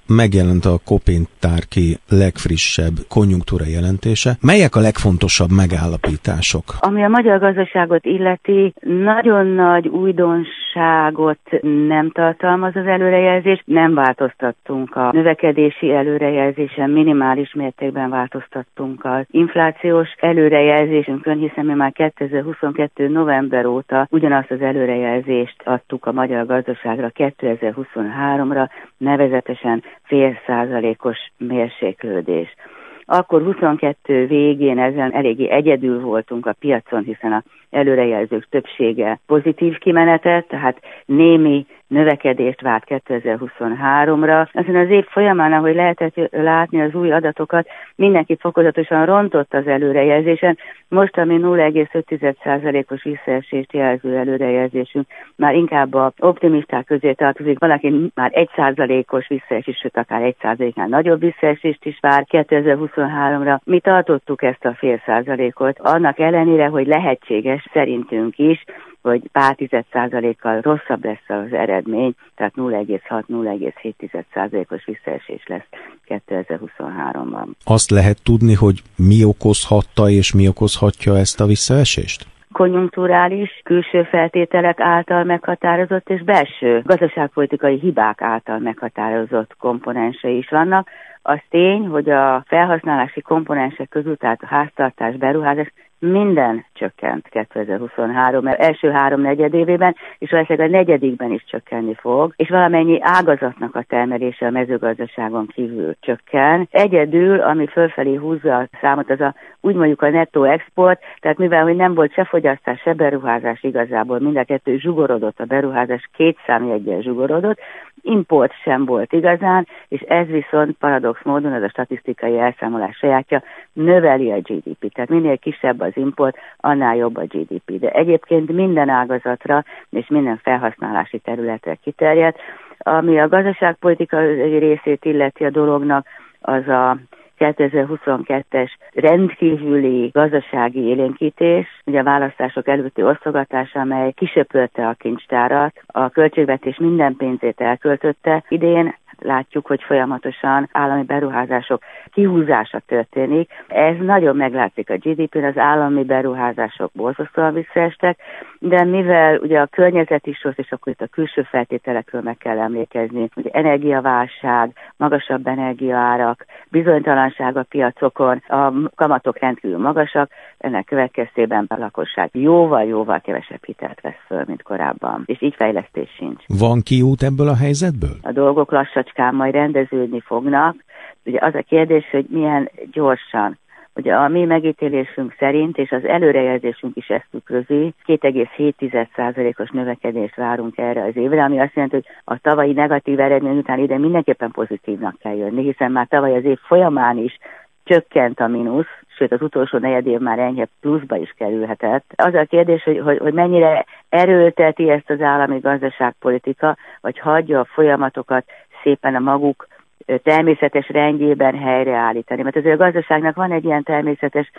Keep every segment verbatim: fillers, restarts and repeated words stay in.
megjelent a Kopintárki legfrissebb konjunktúra jelentése. Melyek a legfontosabb megállapítások? Ami a magyar gazdaságot illeti, nagyon nagy újdonságot nem tartalmaz az előrejelzés. Nem változtattunk a növekedési előrejelzésen, minimális mértékben változtattunk az inflációs előrejelzésünkön, hiszen mi már kétezer-huszonkettő november óta ugyanazt az előrejelzést adtuk a magyar gazdaságra kétezer-huszonháromra, nevezetesen fél százalékos mérséklődés. Akkor huszonkettő végén ezen eléggé egyedül voltunk a piacon, hiszen az előrejelzők többsége pozitív kimenetet, tehát némi növekedést várt kétezer-huszonháromra. Aztán az év folyamán, ahogy lehetett látni az új adatokat, mindenki fokozatosan rontott az előrejelzésen. Most, ami nulla egész öt százalékos visszaesést jelző előrejelzésünk, már inkább a optimisták közé tartozik. Valaki már egy százalékos visszaesés, sőt akár egy százaléknál nagyobb visszaesést is vár kétezer-huszonháromra. Mi tartottuk ezt a fél százalékot, annak ellenére, hogy lehetséges szerintünk is, hogy pár tized százalékkal rosszabb lesz az eredmény, tehát nulla egész hat - nulla egész hét százalékos visszaesés lesz kétezer-huszonháromban. Azt lehet tudni, hogy mi okozhatta és mi okozhatja ezt a visszaesést? Konjunkturális, külső feltételek által meghatározott és belső gazdaságpolitikai hibák által meghatározott komponensei is vannak. Az tény, hogy a felhasználási komponensek közül, tehát a háztartás, beruházás, minden csökkent kétezer-huszonhárom első három negyedévében, és valószínűleg a negyedikben is csökkenni fog, és valamennyi ágazatnak a termelése a mezőgazdaságon kívül csökken. Egyedül, ami fölfelé húzza a számot, az a úgy mondjuk a nettó export, tehát mivel hogy nem volt se fogyasztás, se beruházás igazából, mind a kettő zsugorodott, a beruházás két számjeggyel zsugorodott, import sem volt igazán, és ez viszont paradox módon, ez a statisztikai elszámolás sajátja, növeli a gé dé pét, tehát minél kisebb az import, annál jobb a gé dé pé. De egyébként minden ágazatra és minden felhasználási területre kiterjedt. Ami a gazdaságpolitikai részét illeti a dolognak, az a kétezer-huszonkettes rendkívüli gazdasági élénkítés, ugye a választások előtti osztogatás, amely kisöpörte a kincstárat, a költségvetés minden pénzét elköltötte. Idén látjuk, hogy folyamatosan állami beruházások kihúzása történik. Ez nagyon meglátszik a gé dé pén, az állami beruházások borzasztóan visszaestek, de mivel ugye a környezet is rossz, és akkor itt a külső feltételekről meg kell emlékezni, ugye energiaválság, magasabb energiaárak, bizonytalanság a piacokon, a kamatok rendkívül magasak, ennek következtében a lakosság jóval-jóval kevesebb hitelt vesz föl, mint korábban, és így fejlesztés sincs. Van kiút ebből a helyzetből? A dolgok lassacskán majd rendeződni fognak. Ugye az a kérdés, hogy milyen gyorsan. Ugye a mi megítélésünk szerint, és az előrejelzésünk is ezt tükrözi, két egész hét százalékos növekedést várunk erre az évre, ami azt jelenti, hogy a tavalyi negatív eredmény után ide mindenképpen pozitívnak kell jönni, hiszen már tavaly az év folyamán is csökkent a mínusz, sőt az utolsó negyedév már enyhe pluszba is kerülhetett. Az a kérdés, hogy, hogy, hogy mennyire erőlteti ezt az állami gazdaságpolitika, vagy hagyja a folyamatokat szépen a maguk természetes rendjében helyreállítani. Mert azért a gazdaságnak van egy ilyen természetes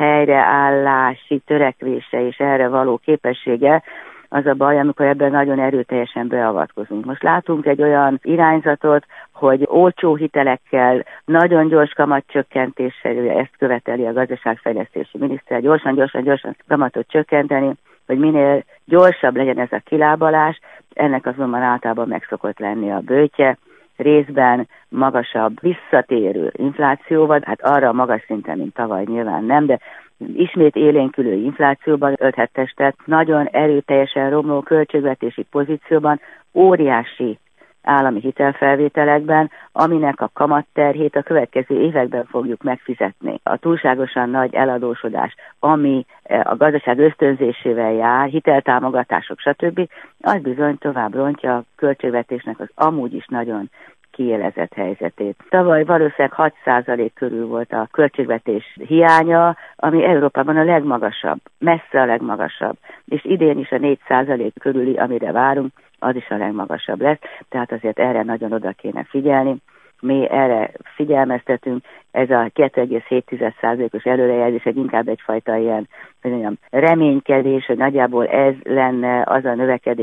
helyreállási törekvése és erre való képessége. Az a baj, amikor ebben nagyon erőteljesen beavatkozunk. Most látunk egy olyan irányzatot, hogy olcsó hitelekkel, nagyon gyors kamatcsökkentéssel, ezt követeli a gazdaságfejlesztési miniszter, gyorsan, gyorsan, gyorsan kamatot csökkenteni, hogy minél gyorsabb legyen ez a kilábalás, ennek azonban általában meg szokott lenni a bőtje, részben magasabb visszatérő inflációval, hát arra a magas szinten, mint tavaly nyilván nem, de ismét élénkülő inflációban ölthet testet, nagyon erőteljesen romló költségvetési pozícióban, óriási állami hitelfelvételekben, aminek a kamatterhét a következő években fogjuk megfizetni. A túlságosan nagy eladósodás, ami a gazdaság ösztönzésével jár, hiteltámogatások, stb., az bizony tovább rontja a költségvetésnek az amúgy is nagyon kiélezett helyzetét. Tavaly valószínűleg hat százalék körül volt a költségvetés hiánya, ami Európában a legmagasabb, messze a legmagasabb, és idén is a négy százalék körüli, amire várunk, az is a legmagasabb lesz, tehát azért erre nagyon oda kéne figyelni. Mi erre figyelmeztetünk, ez a két egész hét százalékos előrejelzés egy inkább egyfajta ilyen, ilyen reménykedés, hogy nagyjából ez lenne az a növekedés,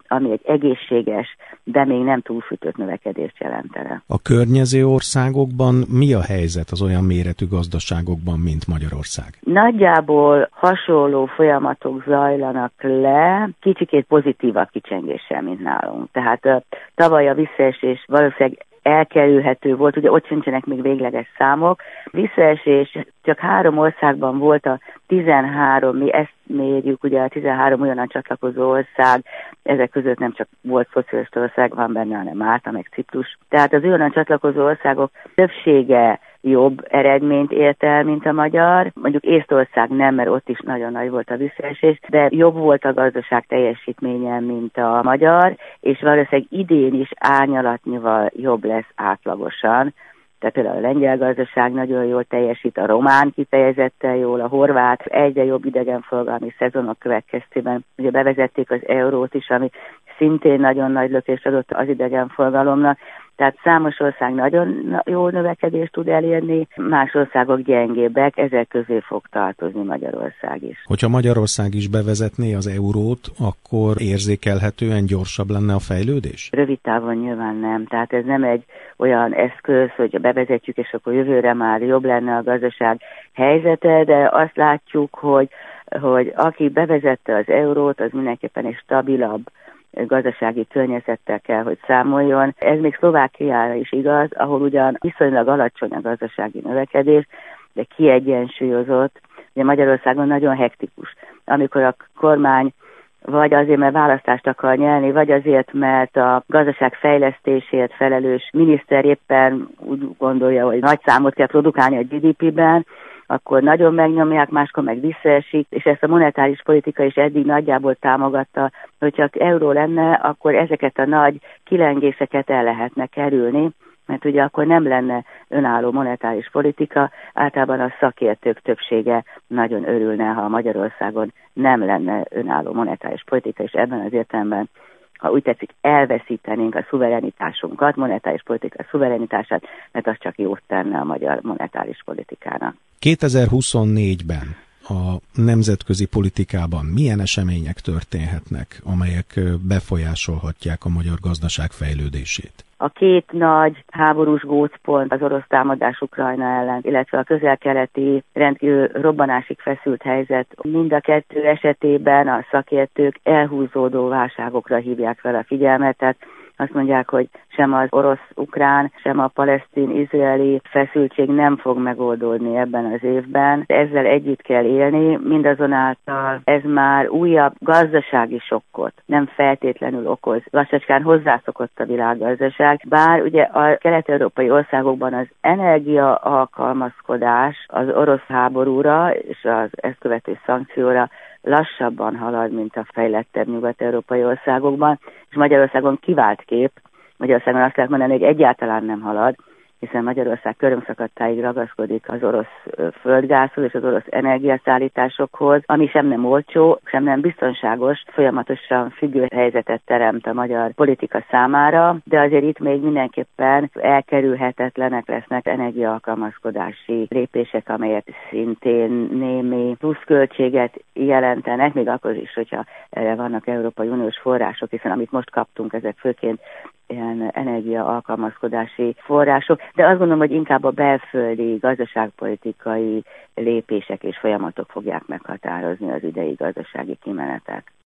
ami egy egészséges, de még nem túlsütött növekedést jelentene. A környező országokban mi a helyzet az olyan méretű gazdaságokban, mint Magyarország? Nagyjából hasonló folyamatok zajlanak le, kicsikét pozitívabb kicsengéssel, mint nálunk. Tehát uh, tavaly a visszaesés valószínűleg elkerülhető volt, ugye ott sincsenek még végleges számok. Visszaesés csak három országban volt a tizenhárom, mi ezt mérjük, ugye a tizenhárom olyan csatlakozó ország, ezek között nem csak volt szocialista ország, van benne, hanem Málta, meg Ciprus. Tehát az olyan csatlakozó országok többsége jobb eredményt ért el, mint a magyar. Mondjuk Észtország nem, mert ott is nagyon nagy volt a visszaesés, de jobb volt a gazdaság teljesítménye, mint a magyar, és valószínűleg idén is árnyalatnyival jobb lesz átlagosan. Tehát például a lengyel gazdaság nagyon jól teljesít, a román kifejezetten jól, a horvát egyre jobb idegenforgalmi szezonok következtében. Ugye bevezették az eurót is, ami szintén nagyon nagy lökést adott az idegenforgalomnak. Tehát számos ország nagyon jó növekedést tud elérni, más országok gyengébbek, ezek közé fog tartozni Magyarország is. Hogyha Magyarország is bevezetné az eurót, akkor érzékelhetően gyorsabb lenne a fejlődés? Rövid távon nyilván nem. Tehát ez nem egy olyan eszköz, hogy bevezetjük, és akkor jövőre már jobb lenne a gazdaság helyzete, de azt látjuk, hogy, hogy aki bevezette az eurót, az mindenképpen egy stabilabb gazdasági környezettel kell, hogy számoljon. Ez még Szlovákiára is igaz, ahol ugyan viszonylag alacsony a gazdasági növekedés, de kiegyensúlyozott. Ugye Magyarországon nagyon hektikus. Amikor a kormány vagy azért, mert választást akar nyerni, vagy azért, mert a gazdaság fejlesztésért felelős miniszter éppen úgy gondolja, hogy nagy számot kell produkálni a gé dé pében, akkor nagyon megnyomják, máskor meg visszaesik, és ezt a monetáris politika is eddig nagyjából támogatta, hogyha euró lenne, akkor ezeket a nagy kilengéseket el lehetne kerülni, mert ugye akkor nem lenne önálló monetáris politika, általában a szakértők többsége nagyon örülne, ha Magyarországon nem lenne önálló monetáris politika, és ebben az értelemben, ha úgy tetszik, elveszítenénk a szuverenitásunkat, monetáris politika szuverenitását, mert az csak jót tenne a magyar monetáris politikának. kétezer-huszonnégyben a nemzetközi politikában milyen események történhetnek, amelyek befolyásolhatják a magyar gazdaság fejlődését? A két nagy háborús gócpont, az orosz támadás Ukrajna ellen, illetve a közel-keleti rendkívül robbanásig feszült helyzet, mind a kettő esetében a szakértők elhúzódó válságokra hívják fel a figyelmet, tehát azt mondják, hogy sem az orosz-ukrán, sem a palesztin-izraeli feszültség nem fog megoldódni ebben az évben. Ezzel együtt kell élni, mindazonáltal ez már újabb gazdasági sokkot nem feltétlenül okoz. Lassacskán hozzászokott a világgazdaság, bár ugye a kelet-európai országokban az energia alkalmazkodás az orosz háborúra és az ezt követő szankcióra lassabban halad, mint a fejlettebb nyugat-európai országokban, és Magyarországon kivált kép. Magyarországon azt lehet mondani, hogy egyáltalán nem halad, hiszen Magyarország körömszakadtáig ragaszkodik az orosz földgázhoz és az orosz energiaszállításokhoz, ami sem nem olcsó, sem nem biztonságos, folyamatosan függő helyzetet teremt a magyar politika számára, de azért itt még mindenképpen elkerülhetetlenek lesznek energiaalkalmazkodási lépések, amelyek szintén némi pluszköltséget jelentenek, még akkor is, hogyha erre vannak Európai Uniós források, hiszen amit most kaptunk, ezek főként ilyen energia alkalmazkodási források, de azt gondolom, hogy inkább a belföldi gazdaságpolitikai lépések és folyamatok fogják meghatározni az idei gazdasági kimenetet.